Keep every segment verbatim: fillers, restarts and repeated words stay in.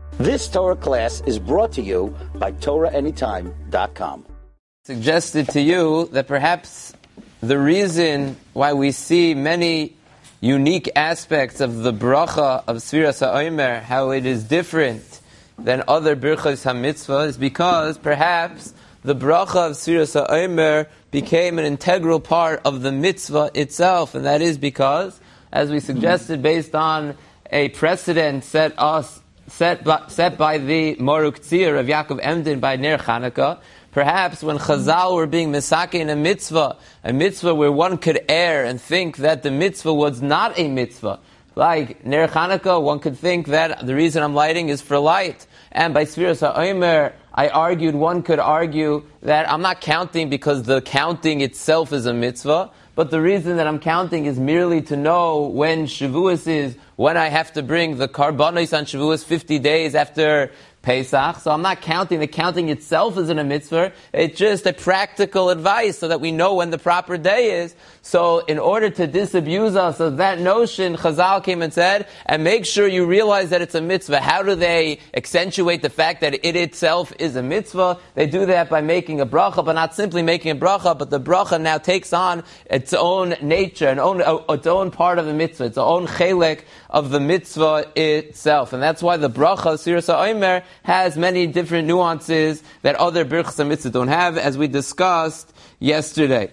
This Torah class is brought to you by Torah Anytime dot com. Suggested to you that perhaps the reason why we see many unique aspects of the bracha of Sfiras HaOmer, how it is different than other birchos HaMitzvah, is because perhaps the bracha of Sfiras HaOmer became an integral part of the mitzvah itself, and that is because, as we suggested, based on a precedent set us set by, set by the Moruk Tzir of Yaakov Emden by Ner Chanukah, perhaps when Chazal were being misake in a mitzvah, a mitzvah where one could err and think that the mitzvah was not a mitzvah, like Ner Chanukah, one could think that the reason I'm lighting is for light. And by Sfiras HaOmer, I argued, one could argue that I'm not counting because the counting itself is a mitzvah, but the reason that I'm counting is merely to know when Shavuos is, when I have to bring the karbanos on Shavuos fifty days after Pesach. So I'm not counting. The counting itself isn't a mitzvah. It's just a practical advice so that we know when the proper day is. So in order to disabuse us of that notion, Chazal came and said, and make sure you realize that it's a mitzvah. How do they accentuate the fact that it itself is a mitzvah? They do that by making a bracha, but not simply making a bracha, but the bracha now takes on its own nature, an own, uh, its own part of the mitzvah, its own chelek of the mitzvah itself. And that's why the bracha of Sfiras HaOmer has many different nuances that other birchos HaMitzvah don't have, as we discussed yesterday.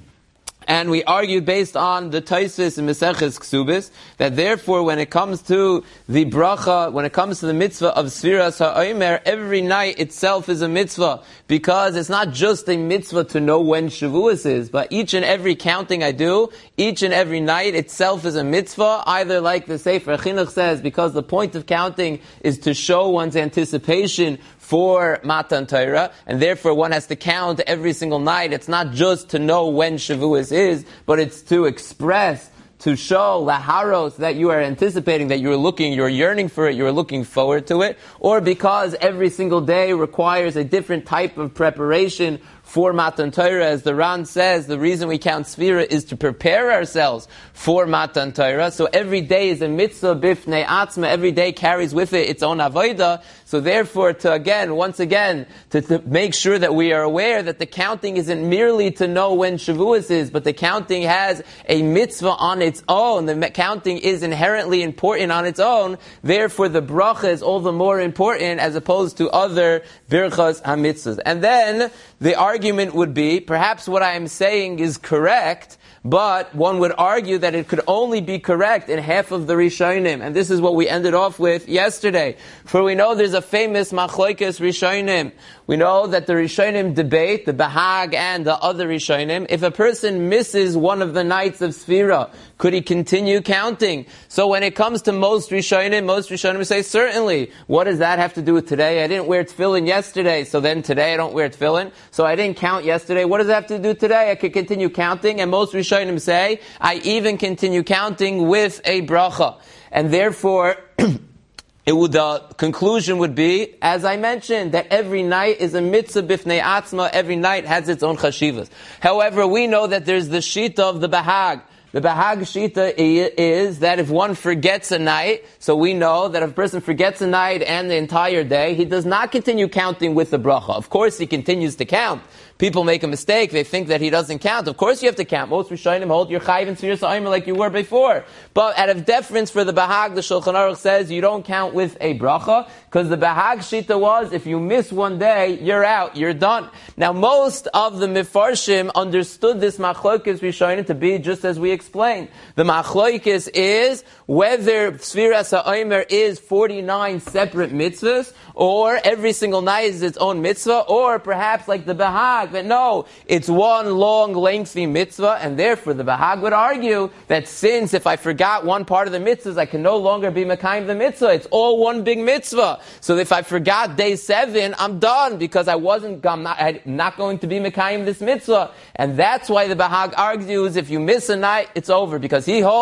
And we argued based on the Tosfos and Maseches Ksubis that therefore when it comes to the bracha, when it comes to the mitzvah of Sfiras HaOmer, every night itself is a mitzvah, because it's not just a mitzvah to know when Shavuos is, but each and every counting I do, each and every night itself is a mitzvah, either like the Sefer Chinuch says, because the point of counting is to show one's anticipation for Matan Torah, and therefore one has to count every single night. It's not just to know when Shavuos is, but it's to express, to show laharos that you are anticipating, that you're looking, you're yearning for it, you're looking forward to it, or because every single day requires a different type of preparation for Matan Torah. As the Ran says, the reason we count Sfira is to prepare ourselves for Matan Torah. So every day is a mitzvah bifnei atzma. Every day carries with it its own avodah. So therefore, to again, once again, to, to make sure that we are aware that the counting isn't merely to know when Shavuos is, but the counting has a mitzvah on its own. The counting is inherently important on its own. Therefore, the bracha is all the more important as opposed to other birchos hamitzvahs. And then the argument would be, perhaps what I am saying is correct, but one would argue that it could only be correct in half of the Rishonim. And this is what we ended off with yesterday. For we know there's a famous Machlokes Rishonim. We know that the Rishonim debate, the Bahag and the other Rishonim, if a person misses one of the nights of Sfira, could he continue counting? So when it comes to most Rishonim, most Rishonim say, certainly. What does that have to do with today? I didn't wear tefillin yesterday, so then today I don't wear tefillin. So I didn't count yesterday. What does that have to do today? I could continue counting. And most Rishonim say, I even continue counting with a bracha. And therefore, it would, the conclusion would be, as I mentioned, that every night is a mitzvah bifnei atzma. Every night has its own chashivas. However, we know that there's the shita of the Bahag. The Bahag Shita is that if one forgets a night, so we know that if a person forgets a night and the entire day, he does not continue counting with the bracha. Of course, he continues to count. People make a mistake. They think that he doesn't count. Of course you have to count. Most Rishonim hold your chayiv and Sfiras HaOmer like you were before. But out of deference for the Bahag, the Shulchan Aruch says you don't count with a bracha, because the Bahag Shita was, if you miss one day, you're out, you're done. Now most of the Mefarshim understood this Machlokes Rishonim to be just as we explained. The Machlokes is whether Sfiras HaOmer is forty-nine separate mitzvahs, or every single night is its own mitzvah, or perhaps like the Bahag, that no, it's one long, lengthy mitzvah, and therefore the Bahag would argue that since if I forgot one part of the mitzvahs, I can no longer be Mekayim the mitzvah. It's all one big mitzvah. So if I forgot day seven, I'm done, because I wasn't, I'm not, I'm not going to be Mekayim this mitzvah. And that's why the Bahag argues, if you miss a night, it's over, because he holds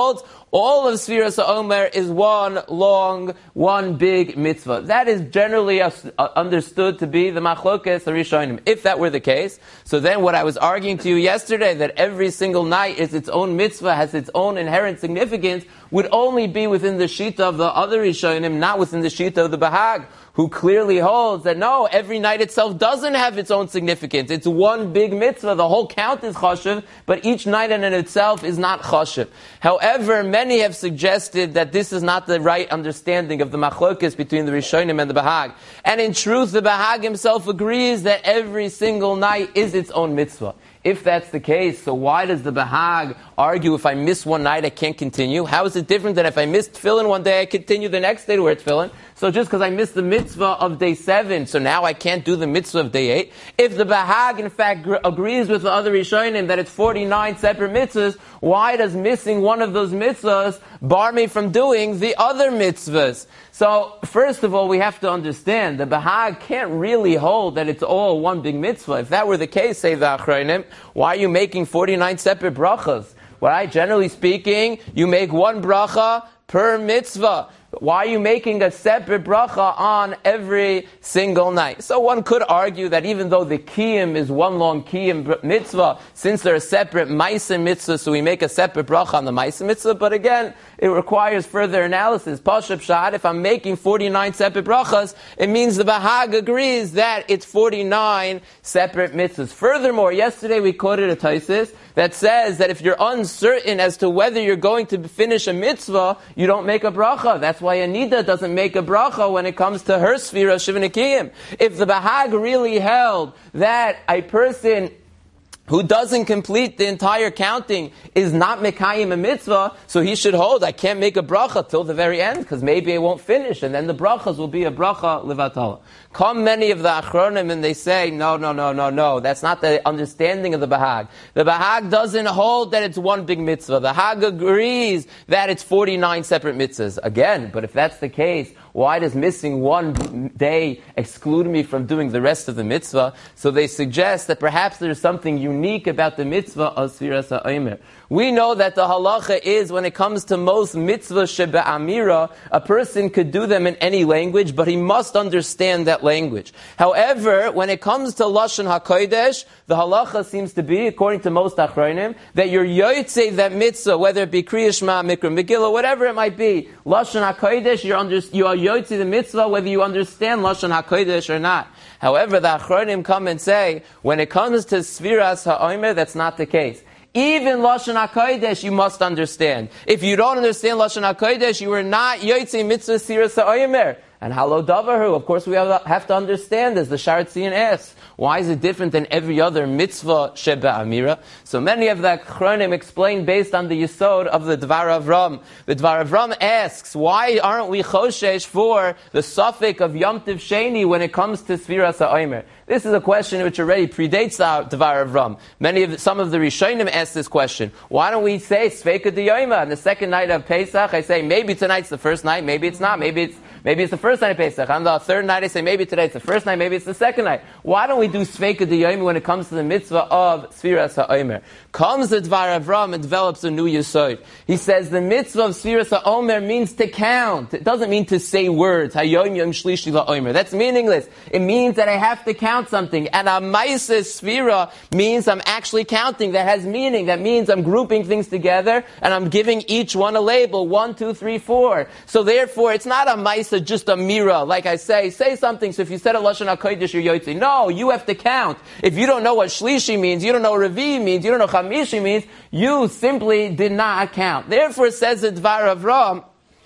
All of Sfiras HaOmer is one long, one big mitzvah. That is generally uh, understood to be the Machlokes HaRishonim. If that were the case, so then what I was arguing to you yesterday, that every single night is its own mitzvah, has its own inherent significance, would only be within the Shita of the other Rishonim, not within the Shita of the Bahag, who clearly holds that no, every night itself doesn't have its own significance. It's one big mitzvah. The whole count is chashuv, but each night in it itself is not chashuv. However, many have suggested that this is not the right understanding of the machlokes between the Rishonim and the Bahag. And in truth, the Bahag himself agrees that every single night is its own mitzvah. If that's the case, so why does the Bahag argue if I miss one night I can't continue? How is it different than if I missed tefillin one day I continue the next day to wear tefillin? So just because I missed the mitzvah of day seven, so now I can't do the mitzvah of day eight? If the Bahag in fact gr- agrees with the other Rishonim that it's forty-nine separate mitzvahs, why does missing one of those mitzvahs bar me from doing the other mitzvahs? So, first of all, we have to understand, the Bahag can't really hold that it's all one big mitzvah. If that were the case, say the Achronim, why are you making forty-nine separate brachas? Well, generally speaking, you make one bracha per mitzvah. Why are you making a separate bracha on every single night? So one could argue that even though the kiyum is one long kiyum mitzvah, since they're a separate ma'aseh mitzvah, so we make a separate bracha on the ma'aseh mitzvah, but again, it requires further analysis. Pashup shad, if I'm making forty-nine separate brachas, it means the Bahag agrees that it's forty-nine separate mitzvahs. Furthermore, yesterday we quoted a Taisis that says that if you're uncertain as to whether you're going to finish a mitzvah, you don't make a bracha. That's why Anida doesn't make a bracha when it comes to her Sfira Shivanakiyim. If the Bahag really held that a person who doesn't complete the entire counting is not mekayim a mitzvah, so he should hold, I can't make a bracha till the very end, because maybe I won't finish, and then the brachas will be a bracha levatala. Come many of the achronim and they say, no, no, no, no, no, that's not the understanding of the Bahag. The Bahag doesn't hold that it's one big mitzvah. The Bahag agrees that it's forty-nine separate mitzvahs. Again, but if that's the case, why does missing one day exclude me from doing the rest of the mitzvah? So they suggest that perhaps there's something unique about the mitzvah of Sfiras HaOmer. We know that the halacha is when it comes to most mitzvah shebe'amira, a person could do them in any language, but he must understand that language. However, when it comes to Lashon HaKodesh, the halacha seems to be, according to most achronim, that you're yotzei that mitzvah, whether it be Kriya Shema, Mikra, Megillah, whatever it might be. Lashon HaKodesh, you're under, you are yotzei the mitzvah, whether you understand Lashon HaKodesh or not. However, the achronim come and say, when it comes to Sfiras HaOmer, that's not the case. Even Lashon HaKodesh you must understand. If you don't understand Lashon HaKodesh, you are not yotzei mitzvah Sfiras HaOmer. And halo davaru, of course we have to understand, as the Sharatzian asks, why is it different than every other mitzvah sheba amira? So many of the Achronim explain based on the Yisod of the Dvar Avram. The Dvar Avram asks, why aren't we choshesh for the suffix of Yom Tiv Sheni when it comes to Sfiras HaOmer? This is a question which already predates the Dvar Avram. Many of the, some of the Rishonim ask this question. Why don't we say Sveika D'Yoma on the second night of Pesach? I say maybe tonight's the first night, maybe it's not, maybe it's maybe it's the first night of Pesach. On the third night I say maybe today it's the first night, maybe it's the second night. Why don't we do Sveika D'Yoma when it comes to the mitzvah of Sfiras HaOmer? Comes the Dvar Avram and develops a new Yesod. He says the mitzvah of Sfiras HaOmer means to count. It doesn't mean to say words. Hayom Yom Shlishi LaOmer. That's meaningless. It means that I have to count something. And a Ma'aseh Sfira means I'm actually counting. That has meaning. That means I'm grouping things together and I'm giving each one a label. One, two, three, four. So therefore, it's not a Ma'aseh, just a Mira. Like I say, say something. So if you said a Lashon HaKodesh, you're Yotzi. No, you have to count. If you don't know what Shlishi means, you don't know what Revi means, you don't know what Chamishi means, you simply did not count. Therefore, says the Dvar Avram,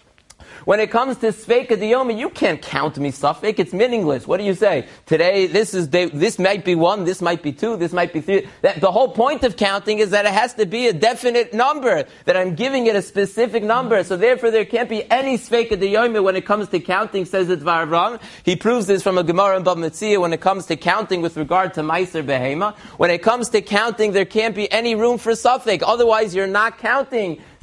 when it comes to Sveika D'Yoma, you can't count me suffix. It's meaningless. What do you say? Today, this is day, this might be one, this might be two, this might be three. That, the whole point of counting is that it has to be a definite number, that I'm giving it a specific number. So therefore, there can't be any Sveika D'Yoma when it comes to counting, says the Dvar Avram. He proves this from a Gemara in Bava Metzia when it comes to counting with regard to Meiser Behema. When it comes to counting, there can't be any room for suffix. Otherwise, you're not counting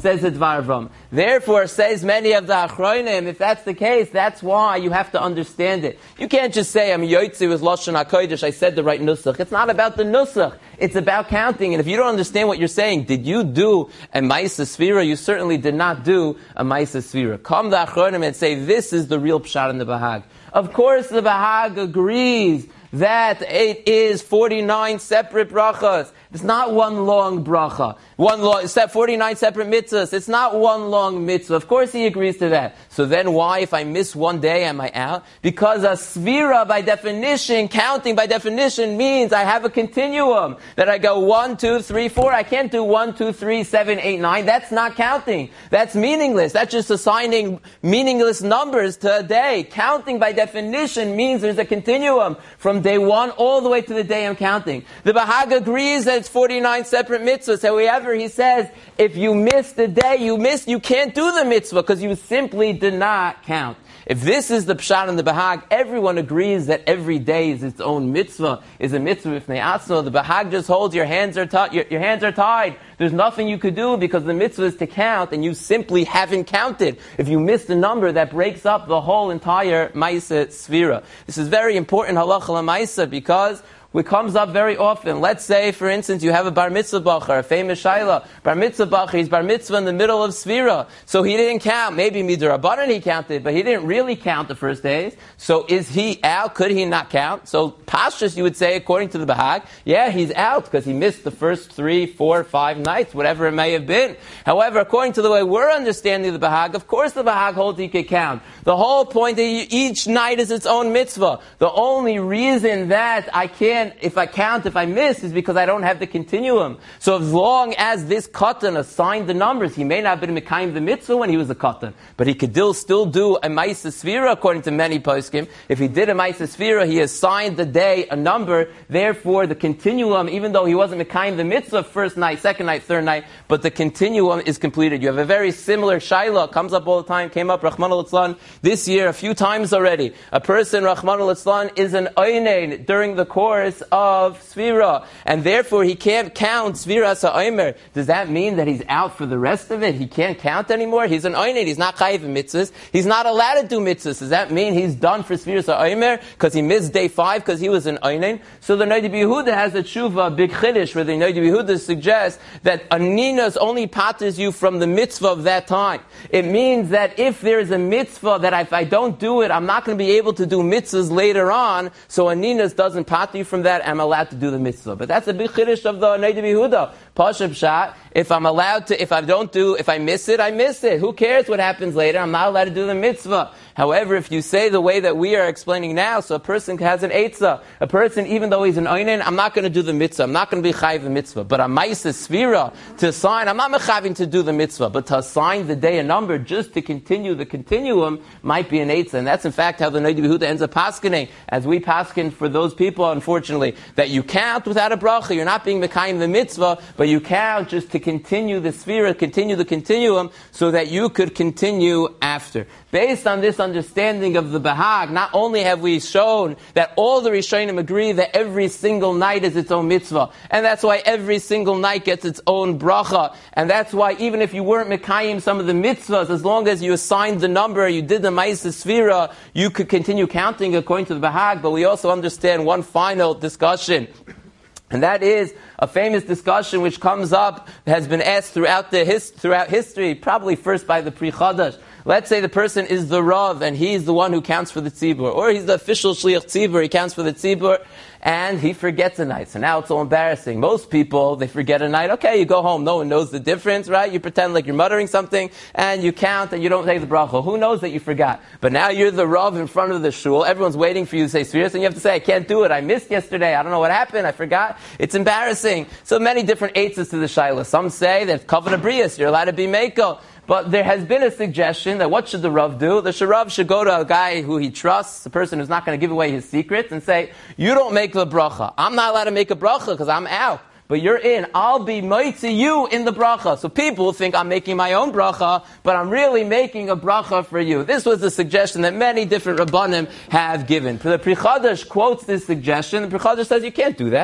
says the Dvar Avram. Therefore, says many of the Achronim, if that's the case, that's why you have to understand it. You can't just say, I'm Yoitzi with Lashon HaKodesh, I said the right Nusach. It's not about the Nusach. It's about counting. And if you don't understand what you're saying, did you do a Maisa Sfira? You certainly did not do a Maisa Sfira. Come the Achronim and say, this is the real Pshat in the Bahag. Of course, the Bahag agrees that it is forty-nine separate brachas. It's not one long bracha. One long, forty-nine separate mitzvahs. It's not one long mitzvah. Of course he agrees to that. So then why, if I miss one day, am I out? Because a svira, by definition, counting by definition, means I have a continuum. That I go one, two, three, four. I can't do one, two, three, seven, eight, nine. That's not counting. That's meaningless. That's just assigning meaningless numbers to a day. Counting by definition means there's a continuum from day one all the way to the day I'm counting. The Bahag agrees that it's forty-nine separate mitzvahs. However, he says, if you miss the day, you miss, you can't do the mitzvah because you simply did not count. If this is the Pshat and the Bahag, everyone agrees that every day is its own mitzvah, is a mitzvah if ne'atzno. The Bahag just holds your hands are tied, your, your hands are tied. There's nothing you could do because the mitzvah is to count and you simply haven't counted. If you miss the number, that breaks up the whole entire Maisa Sfira. This is very important halacha l'maisa because it comes up very often. Let's say, for instance, you have a bar mitzvah bacher, a famous shaila. Bar mitzvah bacher, he's bar mitzvah in the middle of Sfira. So he didn't count. Maybe midrabanan he counted, but he didn't really count the first days. So is he out? Could he not count? So pashtus, you would say, according to the Bahag, yeah, he's out because he missed the first three, four, five nights, whatever it may have been. However, according to the way we're understanding the Bahag, of course the Bahag holds he could count. The whole point that each night is its own mitzvah. The only reason that I can't, if I count, if I miss, is because I don't have the continuum. So as long as this katan assigned the numbers, he may not have been mekayim the mitzvah when he was a katan, but he could still do a Maisa Sfira according to many poskim. If he did a Maisa Sfira, he assigned the day a number, therefore the continuum, even though he wasn't mekayim the mitzvah first night, second night, third night, but the continuum is completed. You have a very similar shaila, comes up all the time, came up Rahman al-Itzlan this year a few times already. A person, Rahman al-Itzlan, is an oinen during the course of Sfira, and therefore he can't count Sfira Sa'omer. Does that mean that he's out for the rest of it? He can't count anymore? He's an oinen, he's not chayiv in mitzvahs. He's not allowed to do mitzvahs. Does that mean he's done for Sfira Sa'omer because he missed day five because he was an oinen? So the Noda B'Yehuda has a tshuva, big chiddush, where the Noda B'Yehuda suggests that aninas only patters you from the mitzvah of that time. It means that if there is a mitzvah that if I don't do it, I'm not going to be able to do mitzvahs later on, so aninas doesn't patter you from that, I'm allowed to do the mitzvah. But that's a big chiddush of the Noda B'Yehuda. Pasha Pshat, if I'm allowed to, if I don't do, if I miss it, I miss it. Who cares what happens later? I'm not allowed to do the mitzvah. However, if you say the way that we are explaining now, so a person has an eitzah, a person, even though he's an oinen, I'm not going to do the mitzvah, I'm not going to be chayiv the mitzvah, but a Maisa Sfira, to assign, I'm not mechaving to do the mitzvah, but to assign the day a number, just to continue the continuum, might be an eitzah. And that's in fact how the Noda B'Yehuda ends up paskening, as we pasken for those people, unfortunately, that you count without a bracha, you're not being mekayim the mitzvah, but you count just to continue the Sfira, continue the continuum, so that you could continue after. Based on this understanding of the Bahag, not only have we shown that all the Rishonim agree that every single night is its own mitzvah, and that's why every single night gets its own bracha, and that's why even if you weren't mekayim some of the mitzvahs, as long as you assigned the number, you did the Maisa Sfira, you could continue counting according to the Bahag. But we also understand one final discussion, and that is a famous discussion which comes up, has been asked throughout the his, throughout history, probably first by the Pri Chadash. Let's say the person is the Rav, and he's the one who counts for the Tzibur, or he's the official Shliach Tzibur, he counts for the Tzibur, and he forgets a night. So now it's all embarrassing. Most people, they forget a night. Okay, you go home, no one knows the difference, right? You pretend like you're muttering something, and you count, and you don't say the bracha. Who knows that you forgot? But now you're the Rav in front of the shul, everyone's waiting for you to say Sfiras, and you have to say, I can't do it, I missed yesterday, I don't know what happened, I forgot. It's embarrassing. So many different eitzes to the Shaila. Some say that Kavod Abrius, you're allowed to be Meiko. But there has been a suggestion that what should the Rav do? The Rav should go to a guy who he trusts, a person who's not going to give away his secrets, and say, you don't make the bracha. I'm not allowed to make a bracha because I'm out. But you're in. I'll be moitzi you in the bracha. So people think I'm making my own bracha, but I'm really making a bracha for you. This was the suggestion that many different Rabbanim have given. The Pri Chadash quotes this suggestion. The Pri Chadash says you can't do that.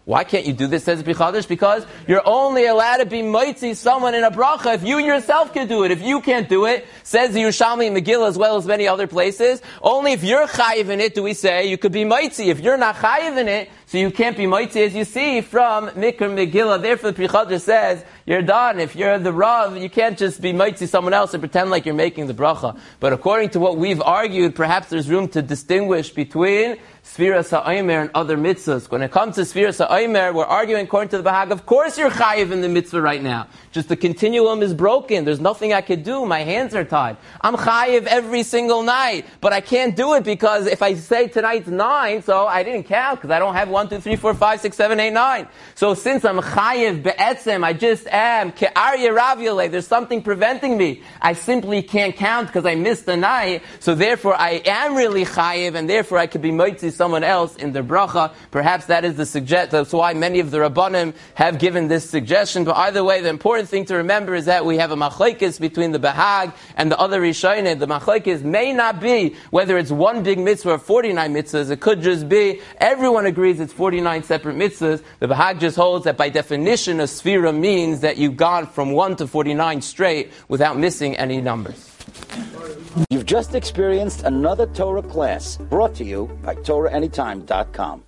Why can't you do this, says Bichadash? Because you're only allowed to be mitzi someone in a bracha if you yourself can do it. If you can't do it, says the Yerushalmi Megillah as well as many other places, only if you're chayiv in it do we say you could be mitzi. If you're not chayiv in it, so you can't be mitzi, as you see from Mikra Megillah. Therefore the Bichadash says, you're done. If you're the Rav, you can't just be mitzi someone else and pretend like you're making the bracha. But according to what we've argued, perhaps there's room to distinguish between Sfiras HaOmer and other mitzvahs. When it comes to Sfiras HaOmer, we're arguing according to the Bahag, of course you're chayiv in the mitzvah right now. Just the continuum is broken. There's nothing I could do. My hands are tied. I'm chayiv every single night, but I can't do it because if I say tonight's nine, so I didn't count because I don't have one, two, three, four, five, six, seven, eight, nine. So since I'm chayiv be'etzem, I just am ke'arya raviole. There's something preventing me. I simply can't count because I missed the night. So therefore I am really chayiv, and therefore I could be mitzi someone else in their bracha. Perhaps that is the suggest. That's why many of the Rabbanim have given this suggestion. But either way, the important thing to remember is that we have a machlekes between the Bahag and the other Rishonim. The machlekes may not be whether it's one big mitzvah or forty-nine mitzvahs. It could just be everyone agrees it's forty-nine separate mitzvahs. The Bahag just holds that by definition a sphira means that you've gone from one to forty-nine straight without missing any numbers. You've just experienced another Torah class brought to you by Torah Anytime dot com.